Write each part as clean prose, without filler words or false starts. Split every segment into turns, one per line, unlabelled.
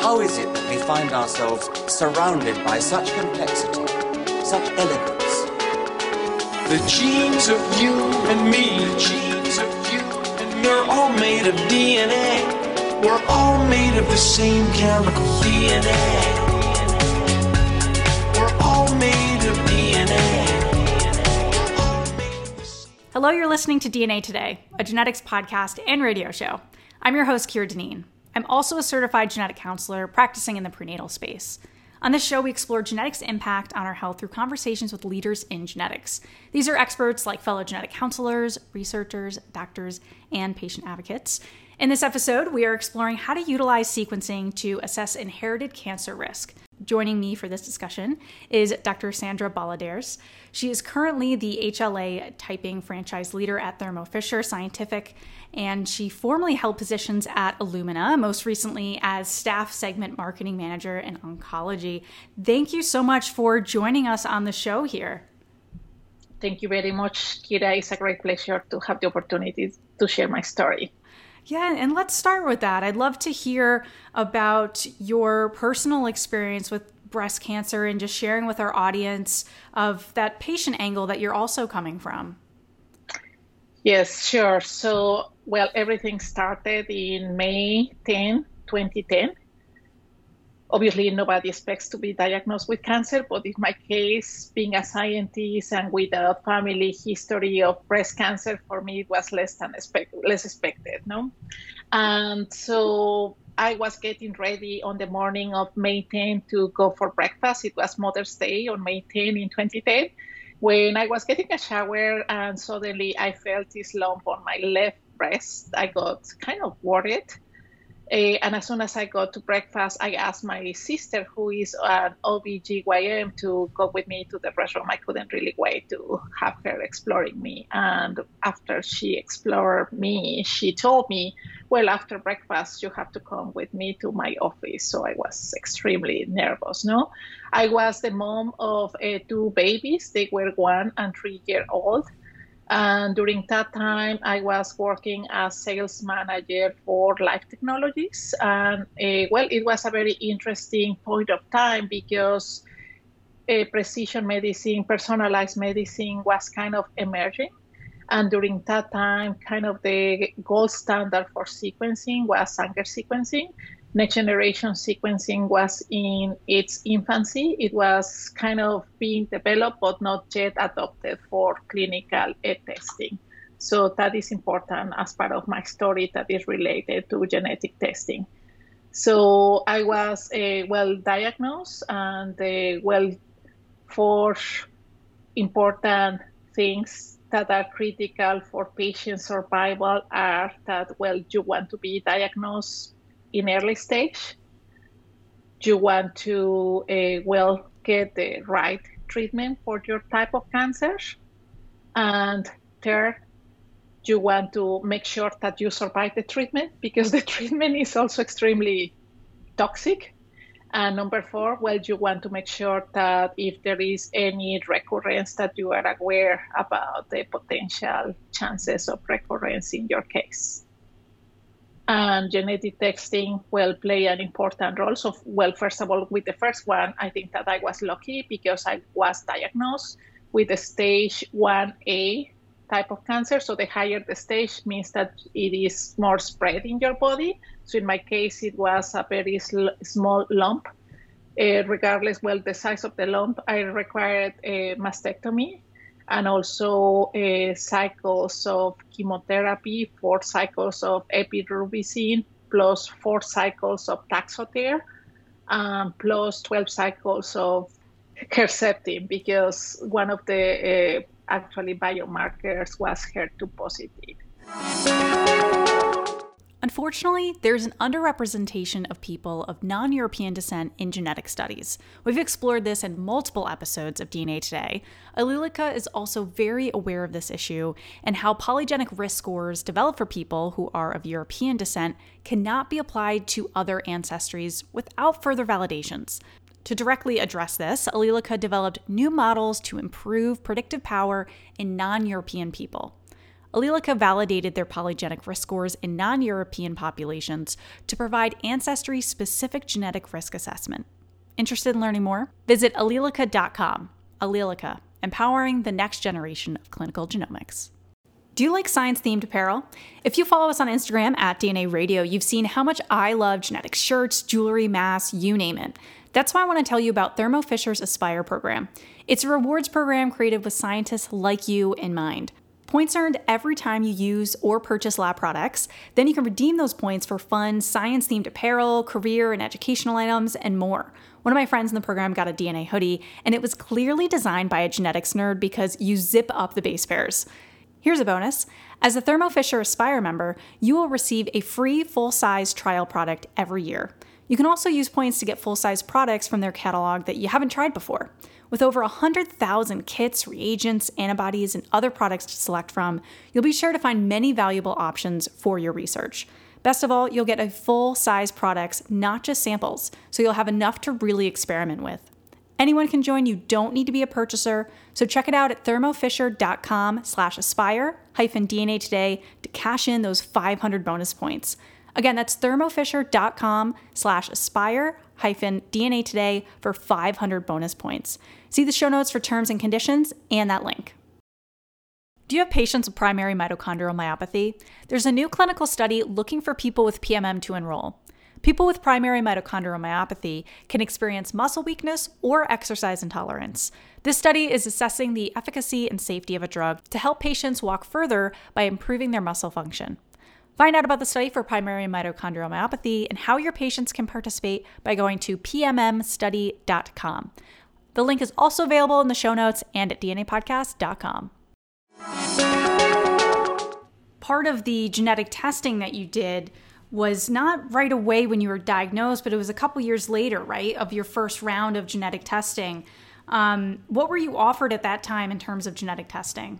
How is it that we find ourselves surrounded by such complexity, such elegance?
The genes of you and me, the genes of you and me, we're all made of DNA. We're all made of the same chemical DNA. We're all made of DNA.
Hello, you're listening to DNA Today, a genetics podcast and radio show. I'm your host, Keira Dineen. I'm also a certified genetic counselor practicing in the prenatal space. On this show, we explore genetics' impact on our health through conversations with leaders in genetics. These are experts like fellow genetic counselors, researchers, doctors, and patient advocates. In this episode, we are exploring how to utilize sequencing to assess inherited cancer risk. Joining me for this discussion is Dr. Sandra Baladeres. She is currently the HLA typing franchise leader at Thermo Fisher Scientific, and she formerly held positions at Illumina, most recently as staff segment marketing manager in oncology. Thank you so much for joining us on the show here.
Thank you very much, Keira. It's a great pleasure to have the opportunity to share my story.
Yeah, and let's start with that. I'd love to hear about your personal experience with breast cancer and just sharing with our audience of that patient angle that you're also coming from.
Yes, sure. So, everything started in May 10, 2010. Obviously, nobody expects to be diagnosed with cancer, but in my case, being a scientist and with a family history of breast cancer, for me, it was less expected, no? And so I was getting ready on the morning of May 10 to go for breakfast. It was Mother's Day on May 10 in 2010, when I was getting a shower and suddenly I felt this lump on my left breast. I got kind of worried. And as soon as I got to breakfast, I asked my sister, who is an OBGYN, to go with me to the restroom. I couldn't really wait to have her exploring me. And after she explored me, she told me, after breakfast, you have to come with me to my office. So I was extremely nervous, no? I was the mom of two babies. They were 1 and 3 years old. And during that time, I was working as sales manager for Life Technologies. And it was a very interesting point of time because precision medicine, personalized medicine was kind of emerging. And during that time, kind of the gold standard for sequencing was Sanger sequencing. Next generation sequencing was in its infancy. It was kind of being developed, but not yet adopted for clinical testing. So that is important as part of my story that is related to genetic testing. So I was well diagnosed, and for important things that are critical for patient survival are that, you want to be diagnosed in early stage. You want to, get the right treatment for your type of cancer. And third, you want to make sure that you survive the treatment, because the treatment is also extremely toxic. And number 4, you want to make sure that if there is any recurrence, that you are aware about the potential chances of recurrence in your case. And genetic testing will play an important role. So, first of all, with the first one, I think that I was lucky because I was diagnosed with a stage 1A type of cancer. So the higher the stage means that it is more spread in your body. So in my case, it was a very small lump. Regardless, the size of the lump, I required a mastectomy, and also cycles of chemotherapy, 4 cycles of epirubicin, plus 4 cycles of Taxotere, plus 12 cycles of Herceptin, because one of the actually biomarkers was HER2 positive.
Unfortunately, there's an underrepresentation of people of non-European descent in genetic studies. We've explored this in multiple episodes of DNA Today. Allelica is also very aware of this issue and how polygenic risk scores developed for people who are of European descent cannot be applied to other ancestries without further validations. To directly address this, Allelica developed new models to improve predictive power in non-European people. Allelica validated their polygenic risk scores in non-European populations to provide ancestry-specific genetic risk assessment. Interested in learning more? Visit allelica.com. Allelica, empowering the next generation of clinical genomics. Do you like science-themed apparel? If you follow us on Instagram at DNA Radio, you've seen how much I love genetics shirts, jewelry, masks, you name it. That's why I want to tell you about Thermo Fisher's Aspire program. It's a rewards program created with scientists like you in mind. Points earned every time you use or purchase lab products. Then you can redeem those points for fun, science-themed apparel, career and educational items, and more. One of my friends in the program got a DNA hoodie, and it was clearly designed by a genetics nerd because you zip up the base pairs. Here's a bonus. As a Thermo Fisher Aspire member, you will receive a free full-size trial product every year. You can also use points to get full-size products from their catalog that you haven't tried before. With over 100,000 kits, reagents, antibodies, and other products to select from, you'll be sure to find many valuable options for your research. Best of all, you'll get a full-size products, not just samples, so you'll have enough to really experiment with. Anyone can join. You don't need to be a purchaser. So check it out at thermofisher.com/aspire-DNA today to cash in those 500 bonus points. Again, that's thermofisher.com/aspire-DNA today for 500 bonus points. See the show notes for terms and conditions and that link. Do you have patients with primary mitochondrial myopathy? There's a new clinical study looking for people with PMM to enroll. People with primary mitochondrial myopathy can experience muscle weakness or exercise intolerance. This study is assessing the efficacy and safety of a drug to help patients walk further by improving their muscle function. Find out about the study for primary mitochondrial myopathy and how your patients can participate by going to pmmstudy.com. The link is also available in the show notes and at dnapodcast.com. Part of the genetic testing that you did was not right away when you were diagnosed, but it was a couple years later, right, of your first round of genetic testing. What were you offered at that time in terms of genetic testing?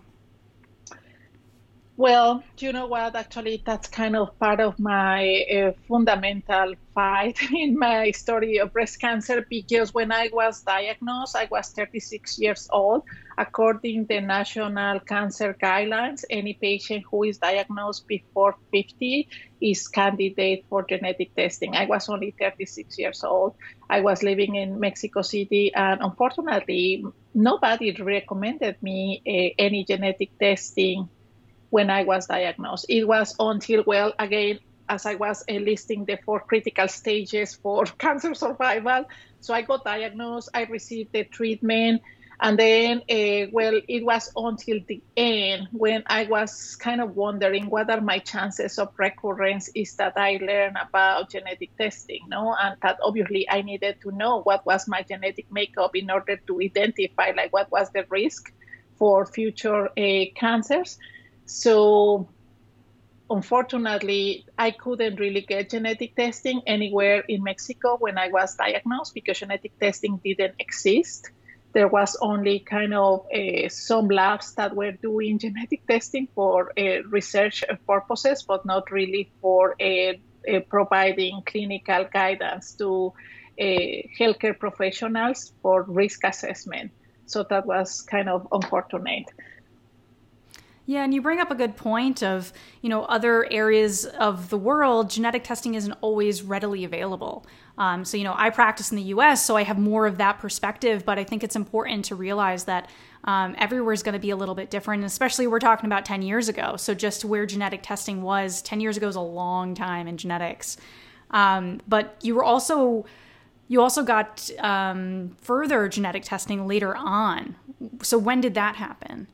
Well, you know what? Actually, that's kind of part of my fundamental fight in my story of breast cancer, because when I was diagnosed, I was 36 years old. According to the National Cancer Guidelines, any patient who is diagnosed before 50 is candidate for genetic testing. I was only 36 years old. I was living in Mexico City, and unfortunately, nobody recommended me any genetic testing when I was diagnosed. It was until, well, again, as I was listing the 4 critical stages for cancer survival. So I got diagnosed, I received the treatment, and then, well, it was until the end when I was kind of wondering what are my chances of recurrence is that I learned about genetic testing, no? And that obviously I needed to know what was my genetic makeup in order to identify like what was the risk for future cancers. So unfortunately, I couldn't really get genetic testing anywhere in Mexico when I was diagnosed because genetic testing didn't exist. There was only kind of some labs that were doing genetic testing for research purposes, but not really for providing clinical guidance to healthcare professionals for risk assessment. So that was kind of unfortunate.
Yeah, and you bring up a good point of, other areas of the world, genetic testing isn't always readily available. So, I practice in the US, so I have more of that perspective, but I think it's important to realize that everywhere is going to be a little bit different, especially we're talking about 10 years ago. So just where genetic testing was 10 years ago is a long time in genetics. But you also got further genetic testing later on. So when did that happen?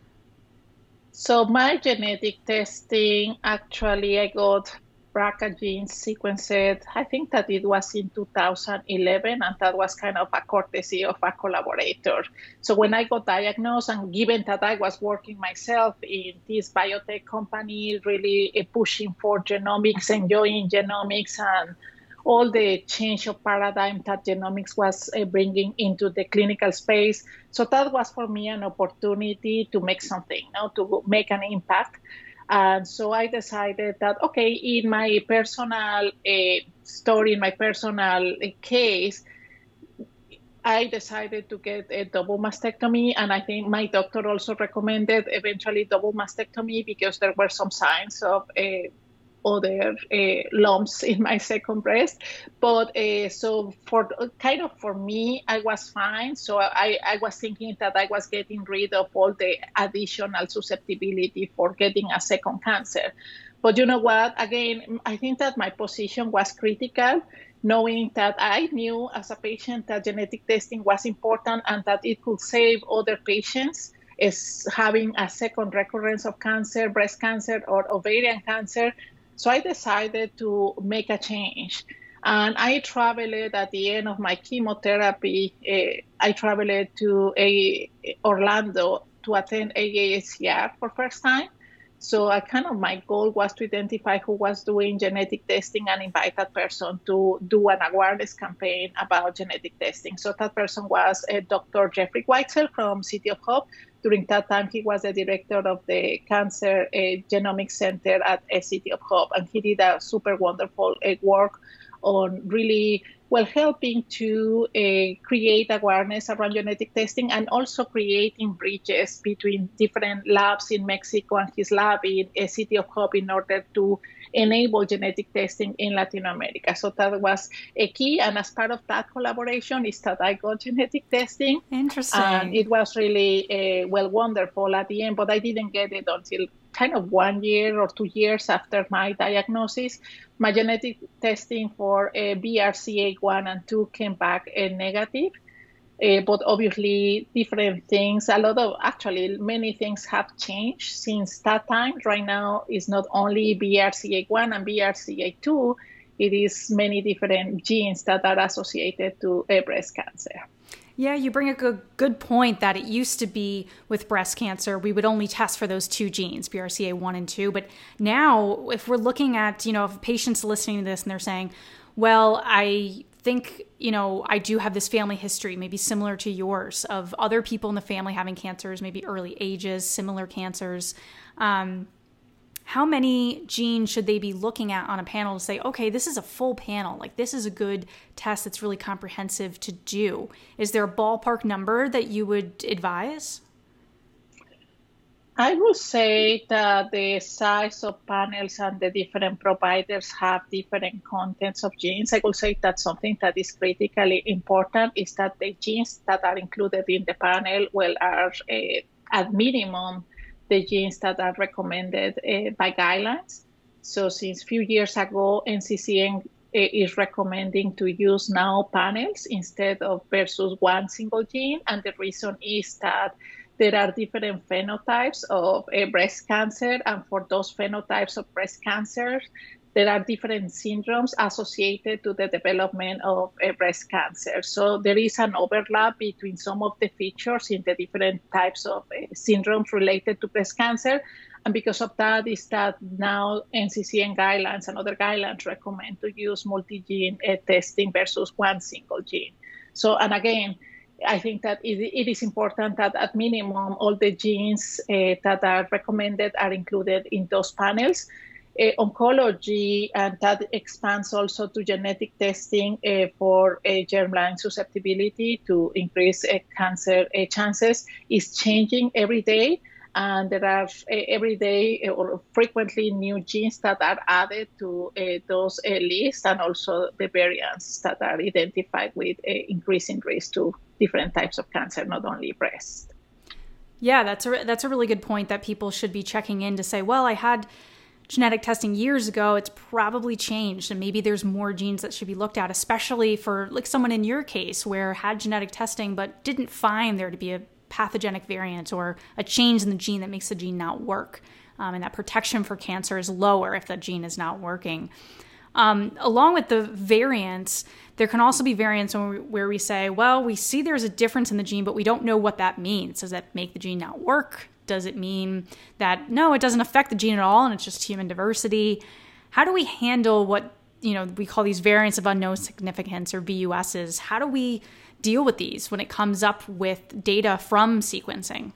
So my genetic testing, actually, I got BRCA genes sequenced. I think that it was in 2011, and that was kind of a courtesy of a collaborator. So when I got diagnosed, and given that I was working myself in this biotech company, really pushing for genomics, enjoying genomics, and all the change of paradigm that genomics was bringing into the clinical space. So that was for me an opportunity to make something, to make an impact. And so I decided that, okay, in my personal story, in my personal case, I decided to get a double mastectomy, and I think my doctor also recommended eventually double mastectomy because there were some signs of other lumps in my second breast. But so for me, I was fine. So I was thinking that I was getting rid of all the additional susceptibility for getting a second cancer. But you know what? Again, I think that my position was critical, knowing that I knew as a patient that genetic testing was important and that it could save other patients is having a second recurrence of cancer, breast cancer or ovarian cancer. So I decided to make a change. And I traveled at the end of my chemotherapy. I traveled to Orlando to attend AACR for first time. So my goal was to identify who was doing genetic testing and invite that person to do an awareness campaign about genetic testing. So that person was Dr. Jeffrey Weitzel from City of Hope. During that time, he was the director of the Cancer Genomics Center at City of Hope, and he did a super wonderful work on really helping to create awareness around genetic testing and also creating bridges between different labs in Mexico and his lab in City of Hope in order to enable genetic testing in Latin America. So that was a key. And as part of that collaboration is that I got genetic testing.
Interesting.
And it was really, wonderful at the end, but I didn't get it until kind of 1 year or 2 years after my diagnosis. My genetic testing for BRCA1 and 2 came back negative, but obviously different things. Many things have changed since that time. Right now, it's not only BRCA1 and BRCA2, it is many different genes that are associated to breast cancer.
Yeah, you bring a good point that it used to be with breast cancer, we would only test for those two genes, BRCA1 and 2. But now if we're looking at, if a patient's listening to this and they're saying, well, I think, I do have this family history, maybe similar to yours, of other people in the family having cancers, maybe early ages, similar cancers. How many genes should they be looking at on a panel to say, okay, this is a full panel, like this is a good test that's really comprehensive to do? Is there a ballpark number that you would advise?
I would say that the size of panels and the different providers have different contents of genes. I would say that something that is critically important is that the genes that are included in the panel are at minimum the genes that are recommended by guidelines. So since a few years ago, NCCN is recommending to use now panels instead of versus one single gene. And the reason is that there are different phenotypes of breast cancer. And for those phenotypes of breast cancer, there are different syndromes associated to the development of breast cancer. So there is an overlap between some of the features in the different types of syndromes related to breast cancer. And because of that is that now NCCN guidelines and other guidelines recommend to use multi-gene testing versus one single gene. So, and again, I think that it is important that at minimum, all the genes that are recommended are included in those panels. Oncology, and that expands also to genetic testing for germline susceptibility to increase cancer chances, is changing every day. And there are every day or frequently new genes that are added to those lists, and also the variants that are identified with increasing risk to different types of cancer, not only breast.
Yeah, that's a really good point that people should be checking in to say, well, I had genetic testing years ago, it's probably changed, and maybe there's more genes that should be looked at, especially for like someone in your case where had genetic testing but didn't find there to be a pathogenic variant or a change in the gene that makes the gene not work. And that protection for cancer is lower if the gene is not working. Along with the variants, there can also be variants where we say, well, we see there's a difference in the gene, but we don't know what that means. Does that make the gene not work? Does it mean that, no, it doesn't affect the gene at all and it's just human diversity? How do we handle what, we call these variants of unknown significance, or VUSs? How do we deal with these when it comes up with data from sequencing?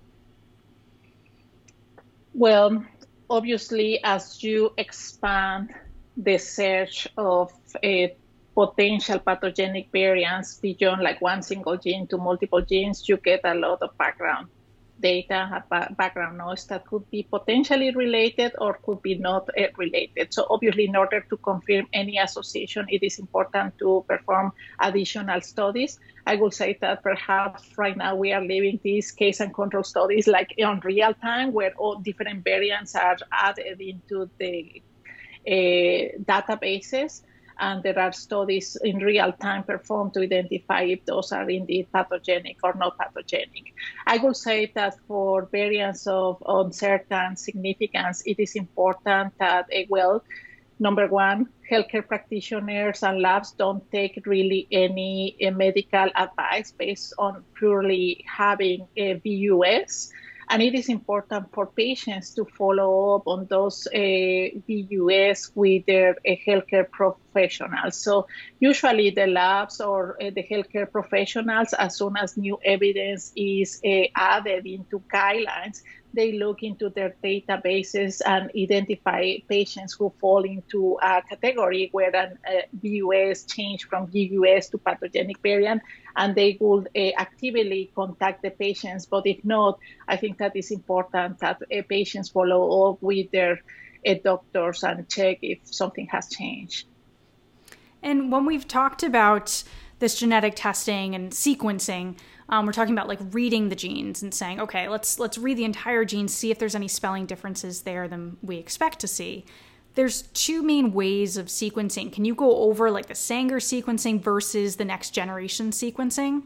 Well, obviously, as you expand the search of potential pathogenic variants beyond like one single gene to multiple genes, you get a lot of background data, background noise that could be potentially related or could be not related. So obviously, in order to confirm any association, it is important to perform additional studies. I will say that perhaps right now we are living these case and control studies like on real time, where all different variants are added into the databases. And there are studies in real time performed to identify if those are indeed pathogenic or not pathogenic. I will say that for variants of uncertain significance, it is important that, number one, healthcare practitioners and labs don't take really any medical advice based on purely having a VUS. And it is important for patients to follow up on those VUS with their healthcare professionals. So usually the labs or the healthcare professionals, as soon as new evidence is added into guidelines, they look into their databases and identify patients who fall into a category where an VUS changed from VUS to pathogenic variant, and they will actively contact the patients. But if not, I think that it's important that patients follow up with their doctors and check if something has changed.
And when we've talked about this genetic testing and sequencing, we're talking about like reading the genes and saying, okay, let's read the entire gene, see if there's any spelling differences there than we expect to see. There's two main ways of sequencing. Can you go over like the Sanger sequencing versus the next generation sequencing?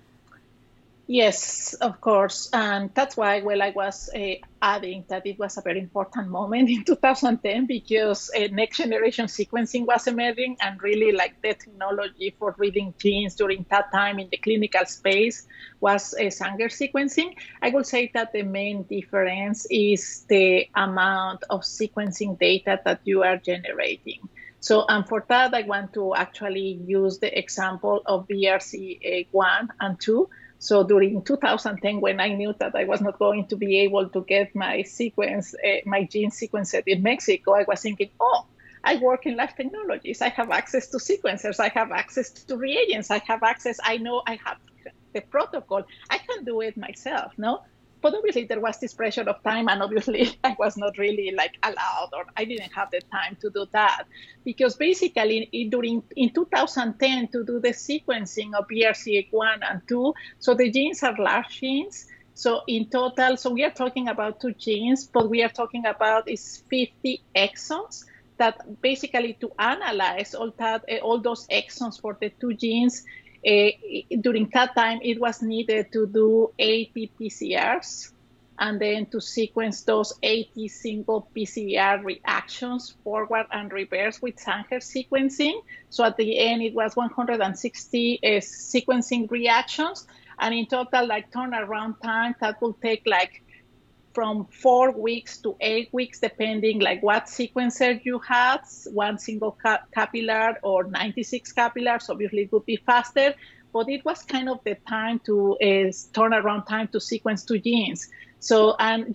Yes, of course. And that's why, I was adding that it was a very important moment in 2010 because next generation sequencing was emerging, and really like the technology for reading genes during that time in the clinical space was Sanger sequencing. I will say that the main difference is the amount of sequencing data that you are generating. So, and for that, I want to actually use the example of BRCA1 and 2. So during 2010, when I knew that I was not going to be able to get my sequence, my gene sequenced in Mexico, I was thinking, I work in life technologies. I have access to sequencers. I have access to reagents. I have access. I know I have the protocol. I can do it myself, no? But obviously there was this pressure of time, and obviously I was not really like allowed, or I didn't have the time to do that, because basically in 2010 to do the sequencing of BRCA1 and 2, so the genes are large genes. So in total, so we are talking about 2 genes, but we are talking about is 50 exons that basically to analyze all those exons for the 2 genes. During that time, it was needed to do 80 PCRs and then to sequence those 80 single PCR reactions forward and reverse with Sanger sequencing. So at the end, it was 160 sequencing reactions. And in total, like turnaround time, that will take like from 4 weeks to 8 weeks, depending like what sequencer you had, one single capillary or 96 capillars. Obviously, it would be faster, but it was kind of the time to turnaround time to sequence 2 genes. So, and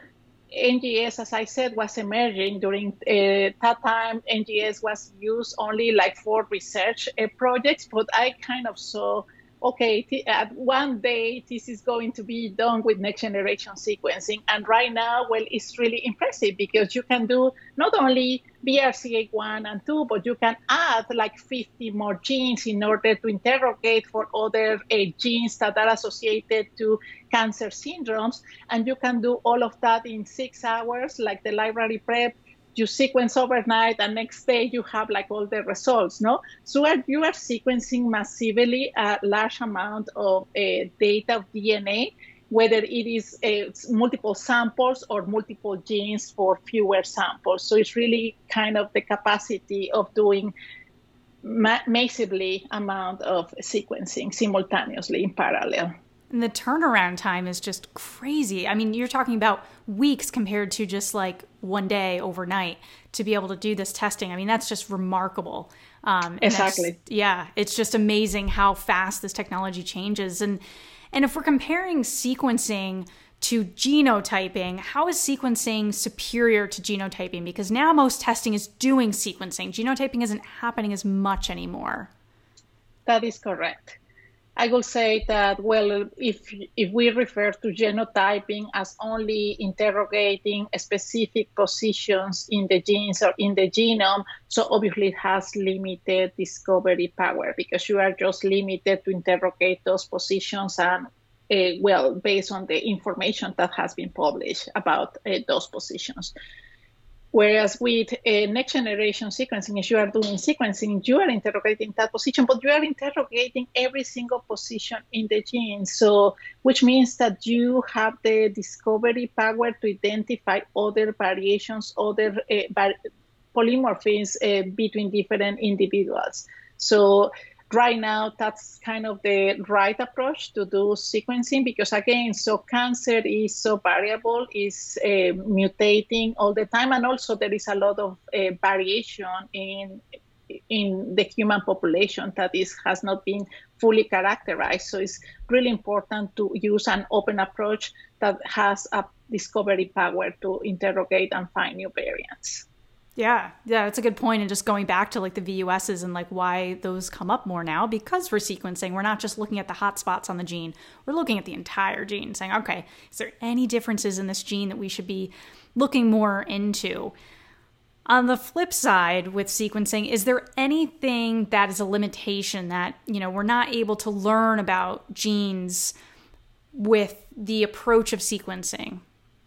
NGS, as I said, was emerging during that time. NGS was used only like for research projects, but I kind of saw, one day this is going to be done with next generation sequencing. And right now, it's really impressive because you can do not only BRCA1 and 2, but you can add like 50 more genes in order to interrogate for other genes that are associated to cancer syndromes. And you can do all of that in 6 hours, like the library prep. You sequence overnight, and next day you have like all the results, no? So you are sequencing massively a large amount of data of DNA, whether it is multiple samples or multiple genes for fewer samples. So it's really kind of the capacity of doing massively amount of sequencing simultaneously in parallel.
And the turnaround time is just crazy. I mean, you're talking about weeks compared to just like one day overnight to be able to do this testing. I mean, that's just remarkable.
Exactly.
It's just amazing how fast this technology changes. And if we're comparing sequencing to genotyping, how is sequencing superior to genotyping? Because now most testing is doing sequencing. Genotyping isn't happening as much anymore.
That is correct. I will say that, well, if we refer to genotyping as only interrogating specific positions in the genes or in the genome, so obviously it has limited discovery power because you are just limited to interrogate those positions and, based on the information that has been published about those positions. Whereas with next generation sequencing, if you are doing sequencing, you are interrogating that position, but you are interrogating every single position in the gene. So, which means that you have the discovery power to identify other variations, other polymorphisms between different individuals. So right now, that's kind of the right approach to do sequencing because, again, so cancer is so variable, is mutating all the time, and also there is a lot of variation in the human population that has not been fully characterized. So it's really important to use an open approach that has a discovery power to interrogate and find new variants.
Yeah, that's a good point. And just going back to like the VUSs and like why those come up more now, because for sequencing, we're not just looking at the hot spots on the gene. We're looking at the entire gene saying, okay, is there any differences in this gene that we should be looking more into? On the flip side with sequencing, is there anything that is a limitation that, we're not able to learn about genes with the approach of sequencing?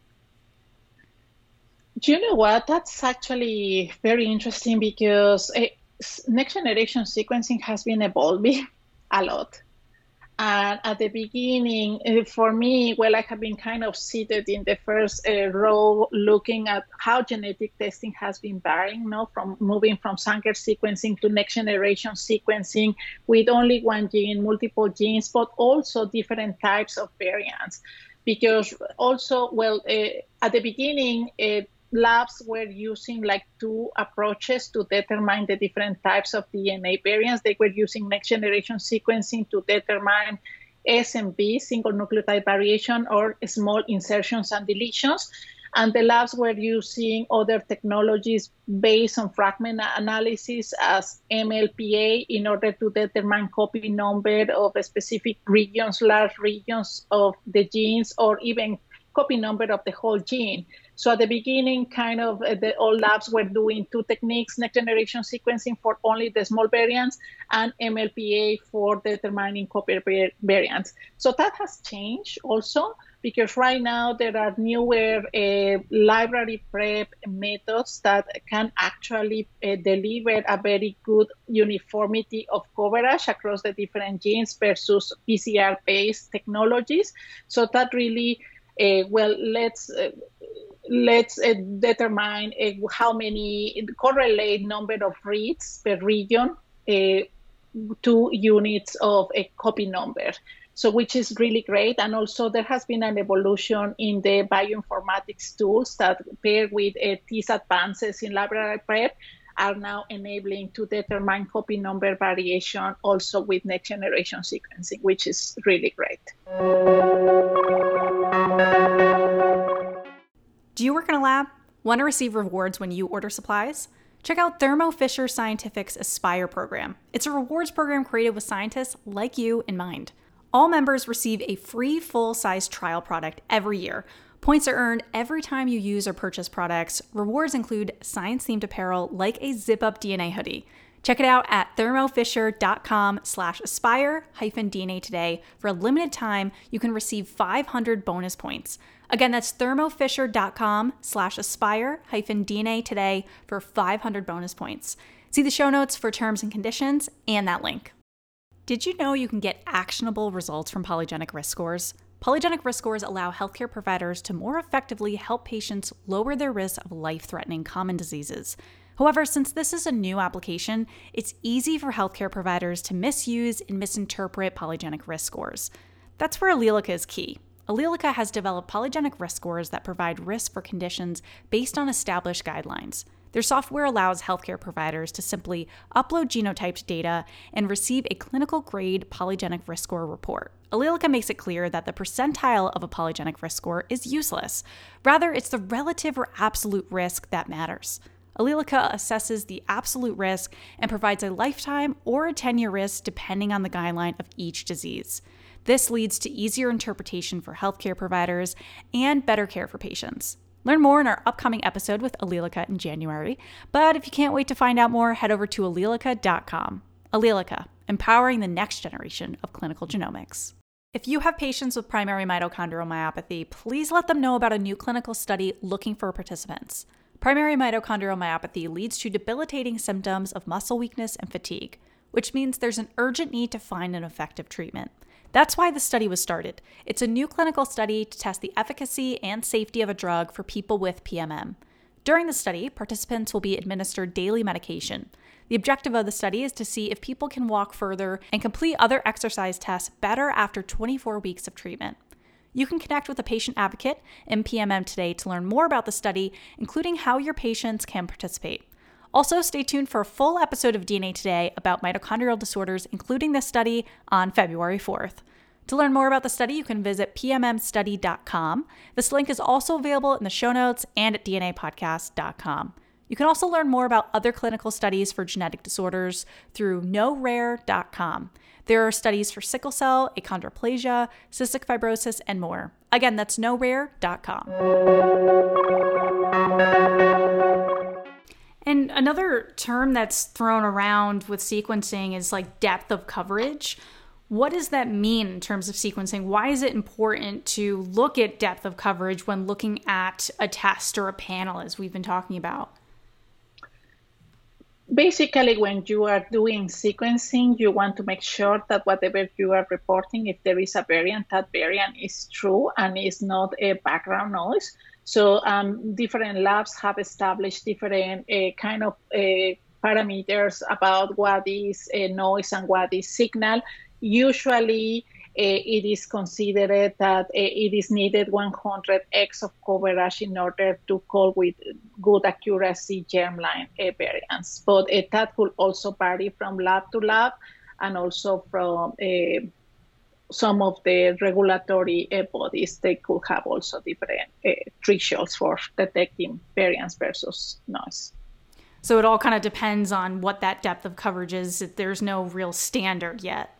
Do you know what? That's actually very interesting because next generation sequencing has been evolving a lot. And at the beginning, for me, I have been kind of seated in the first row looking at how genetic testing has been varying, from moving from Sanger sequencing to next generation sequencing with only one gene, multiple genes, but also different types of variants. Because also, at the beginning, labs were using like two approaches to determine the different types of DNA variants. They were using next generation sequencing to determine SNV, single nucleotide variation, or small insertions and deletions. And the labs were using other technologies based on fragment analysis as MLPA in order to determine copy number of specific regions, large regions of the genes, or even copy number of the whole gene. So at the beginning, all labs were doing two techniques, next generation sequencing for only the small variants and MLPA for determining copy variants. So that has changed also because right now there are newer library prep methods that can actually deliver a very good uniformity of coverage across the different genes versus PCR-based technologies. So that really, let's determine how many correlate number of reads per region to units of a copy number. So which is really great. And also there has been an evolution in the bioinformatics tools that pair with these advances in library prep are now enabling to determine copy number variation also with next generation sequencing, which is really great.
Do you work in a lab? Want to receive rewards when you order supplies? Check out Thermo Fisher Scientific's Aspire program. It's a rewards program created with scientists like you in mind. All members receive a free full-size trial product every year. Points are earned every time you use or purchase products. Rewards include science-themed apparel like a zip-up DNA hoodie. Check it out at thermofisher.com/aspire-DNA today. For a limited time, you can receive 500 bonus points. Again, that's thermofisher.com/aspire-DNA today for 500 bonus points. See the show notes for terms and conditions and that link. Did you know you can get actionable results from polygenic risk scores? Polygenic risk scores allow healthcare providers to more effectively help patients lower their risk of life-threatening common diseases. However, since this is a new application, it's easy for healthcare providers to misuse and misinterpret polygenic risk scores. That's where Allelica is key. Allelica has developed polygenic risk scores that provide risk for conditions based on established guidelines. Their software allows healthcare providers to simply upload genotyped data and receive a clinical-grade polygenic risk score report. Allelica makes it clear that the percentile of a polygenic risk score is useless. Rather, it's the relative or absolute risk that matters. Allelica assesses the absolute risk and provides a lifetime or a 10-year risk depending on the guideline of each disease. This leads to easier interpretation for healthcare providers and better care for patients. Learn more in our upcoming episode with Allelica in January, but if you can't wait to find out more, head over to allelica.com. Allelica, empowering the next generation of clinical genomics. If you have patients with primary mitochondrial myopathy, please let them know about a new clinical study looking for participants. Primary mitochondrial myopathy leads to debilitating symptoms of muscle weakness and fatigue, which means there's an urgent need to find an effective treatment. That's why the study was started. It's a new clinical study to test the efficacy and safety of a drug for people with PMM. During the study, participants will be administered daily medication. The objective of the study is to see if people can walk further and complete other exercise tests better after 24 weeks of treatment. You can connect with a patient advocate in PMM today to learn more about the study, including how your patients can participate. Also, stay tuned for a full episode of DNA Today about mitochondrial disorders, including this study, on February 4th. To learn more about the study, you can visit pmmstudy.com. This link is also available in the show notes and at dnapodcast.com. You can also learn more about other clinical studies for genetic disorders through knowrare.com. There are studies for sickle cell, achondroplasia, cystic fibrosis, and more. Again, that's knowrare.com. And another term that's thrown around with sequencing is like depth of coverage. What does that mean in terms of sequencing? Why is it important to look at depth of coverage when looking at a test or a panel, as we've been talking about?
Basically, when you are doing sequencing, you want to make sure that whatever you are reporting, if there is a variant, that variant is true and is not a background noise. So different labs have established different kind of parameters about what is noise and what is signal. Usually, it is considered that it is needed 100x of coverage in order to call with good accuracy germline variants. But that could also vary from lab to lab and also from some of the regulatory bodies. They could have also different thresholds for detecting variants versus noise.
So it all kind of depends on what that depth of coverage is. There's no real standard yet.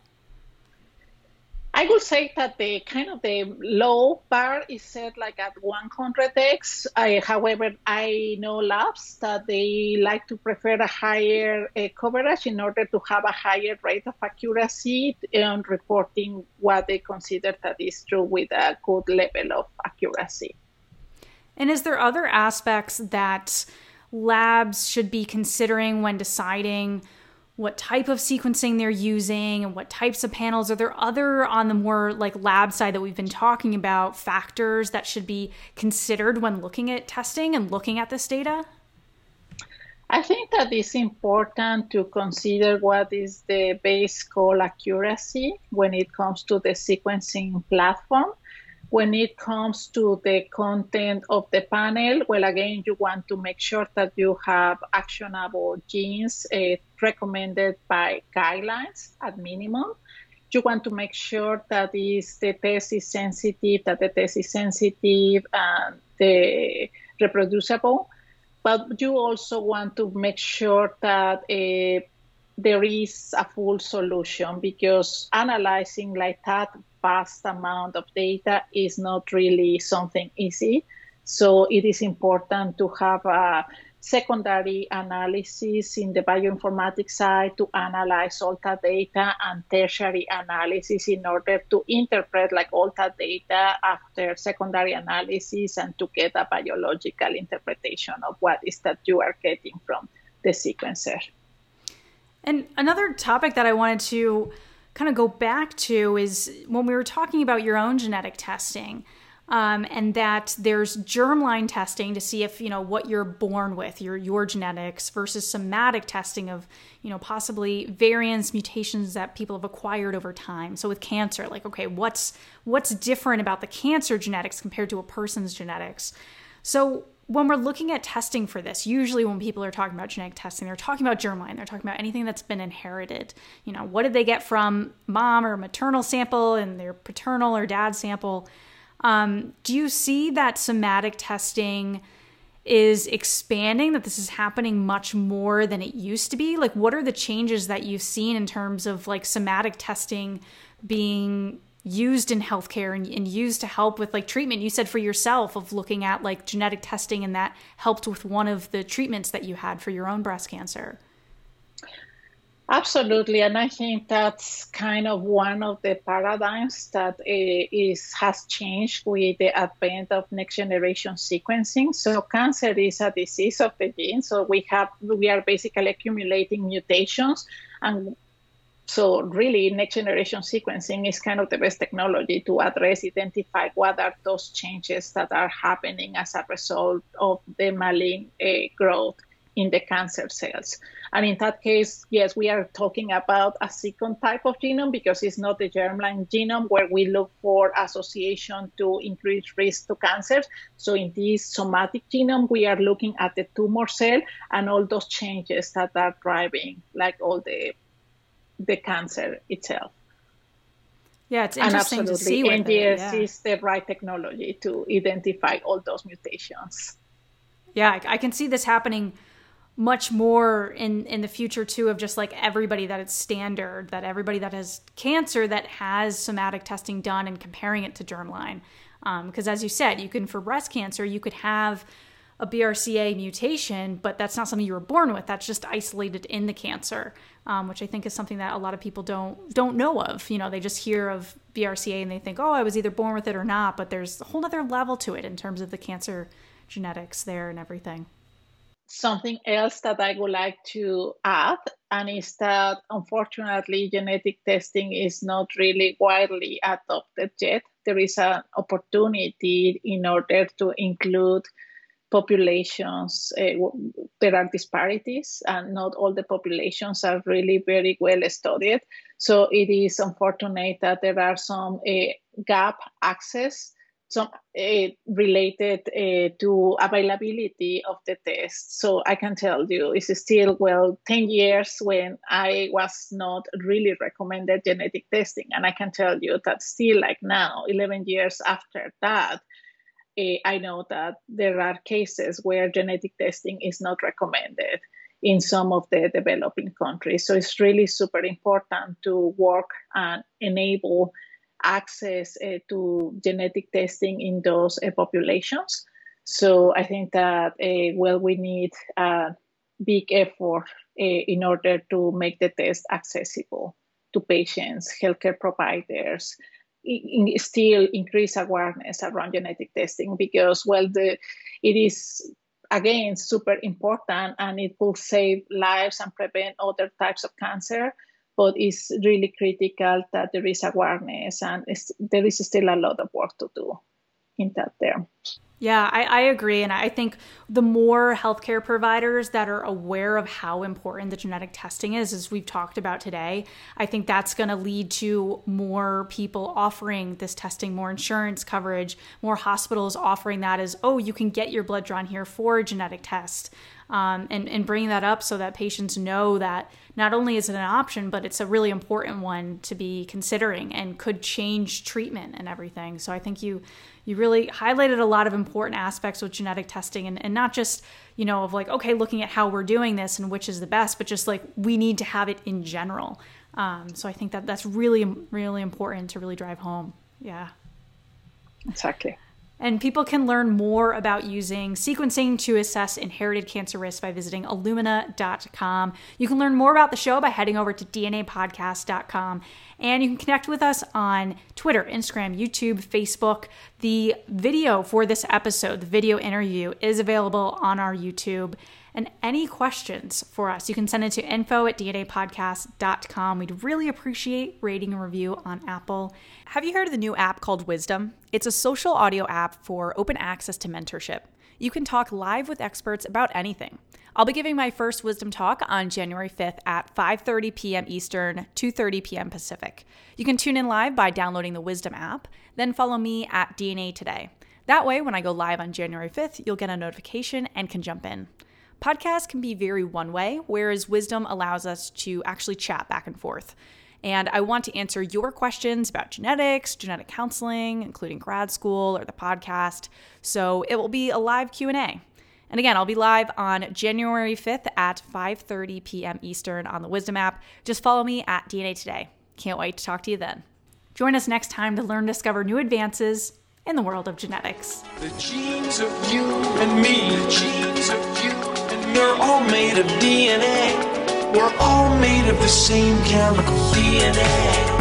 I would say that the low bar is set like at 100x. However, I know labs that they like to prefer a higher coverage in order to have a higher rate of accuracy in reporting what they consider that is true with a good level of accuracy.
And is there other aspects that labs should be considering when deciding what type of sequencing they're using and what types of panels? Are there other, on the more like lab side that we've been talking about, factors that should be considered when looking at testing and looking at this data?
I think that it's important to consider what is the base call accuracy when it comes to the sequencing platform. When it comes to the content of the panel, well, again, you want to make sure that you have actionable genes recommended by guidelines at minimum. You want to make sure that the test is sensitive and reproducible. But you also want to make sure that there is a full solution, because analyzing like that vast amount of data is not really something easy. So it is important to have a secondary analysis in the bioinformatics side to analyze all that data, and tertiary analysis in order to interpret like all that data after secondary analysis and to get a biological interpretation of what is that you are getting from the sequencer.
And another topic that I wanted to kind of go back to is when we were talking about your own genetic testing, and that there's germline testing to see if, what you're born with, your genetics, versus somatic testing of, possibly variants, mutations that people have acquired over time. So with cancer, like, okay, what's different about the cancer genetics compared to a person's genetics? So when we're looking at testing for this, usually when people are talking about genetic testing, they're talking about germline. They're talking about anything that's been inherited. You know, what did they get from mom or maternal sample and their paternal or dad sample? Do you see that somatic testing is expanding, that this is happening much more than it used to be? Like, what are the changes that you've seen in terms of like somatic testing being used in healthcare and used to help with like treatment? You said for yourself of looking at like genetic testing, and that helped with one of the treatments that you had for your own breast cancer.
Absolutely, and I think that's kind of one of the paradigms that has changed with the advent of next generation sequencing. So cancer is a disease of the gene, so we are basically accumulating mutations, and so really next generation sequencing is kind of the best technology to identify what are those changes that are happening as a result of the malign growth in the cancer cells. And in that case, yes, we are talking about a second type of genome because it's not the germline genome where we look for association to increased risk to cancer. So in this somatic genome, we are looking at the tumor cell and all those changes that are driving like all the cancer itself.
Yeah, it's interesting to see with
NGS is the right technology to identify all those mutations.
Yeah, I can see this happening much more in the future too, of just like everybody that it's standard, that everybody that has cancer that has somatic testing done and comparing it to germline. Because as you said, you can, for breast cancer, you could have a BRCA mutation, but that's not something you were born with. That's just isolated in the cancer, which I think is something that a lot of people don't know of. You know, they just hear of BRCA and they think, oh, I was either born with it or not, but there's a whole other level to it in terms of the cancer genetics there and everything.
Something else that I would like to add, and is that unfortunately genetic testing is not really widely adopted yet. There is an opportunity in order to include populations. There are disparities, and not all the populations are really very well studied. So it is unfortunate that there are some gap access, some related to availability of the test. So I can tell you, it's still, 10 years when I was not really recommended genetic testing. And I can tell you that still like now, 11 years after that, I know that there are cases where genetic testing is not recommended in some of the developing countries. So it's really super important to work and enable access to genetic testing in those populations. So I think that, we need a big effort in order to make the test accessible to patients, healthcare providers, still increase awareness around genetic testing because, it is, again, super important and it will save lives and prevent other types of cancer. But it's really critical that there is awareness, and there is still a lot of work to do in that term.
Yeah, I agree. And I think the more healthcare providers that are aware of how important the genetic testing is, as we've talked about today, I think that's going to lead to more people offering this testing, more insurance coverage, more hospitals offering that as, oh, you can get your blood drawn here for a genetic test. And bringing that up so that patients know that not only is it an option, but it's a really important one to be considering and could change treatment and everything. So I think you really highlighted a lot of important aspects with genetic testing and not just, of like, okay, looking at how we're doing this and which is the best, but just like we need to have it in general. So I think that's really, really important to really drive home. Yeah.
Exactly.
And people can learn more about using sequencing to assess inherited cancer risk by visiting Illumina.com. You can learn more about the show by heading over to DNApodcast.com. And you can connect with us on Twitter, Instagram, YouTube, Facebook. The video for this episode, the video interview, is available on our YouTube. And any questions for us, you can send it to info@DNApodcast.com. We'd really appreciate rating and review on Apple. Have you heard of the new app called Wisdom? It's a social audio app for open access to mentorship. You can talk live with experts about anything. I'll be giving my first Wisdom talk on January 5th at 5:30 p.m. Eastern, 2:30 p.m. Pacific. You can tune in live by downloading the Wisdom app, then follow me at DNA Today. That way, when I go live on January 5th, you'll get a notification and can jump in. Podcasts can be very one-way, whereas Wisdom allows us to actually chat back and forth. And I want to answer your questions about genetics, genetic counseling, including grad school or the podcast. So it will be a live Q&A. And again, I'll be live on January 5th at 5:30 p.m. Eastern on the Wisdom app. Just follow me at DNA Today. Can't wait to talk to you then. Join us next time to learn and discover new advances in the world of genetics.
The genes of you and me, the genes of you and we're all made of DNA. We're all made of the same chemical DNA.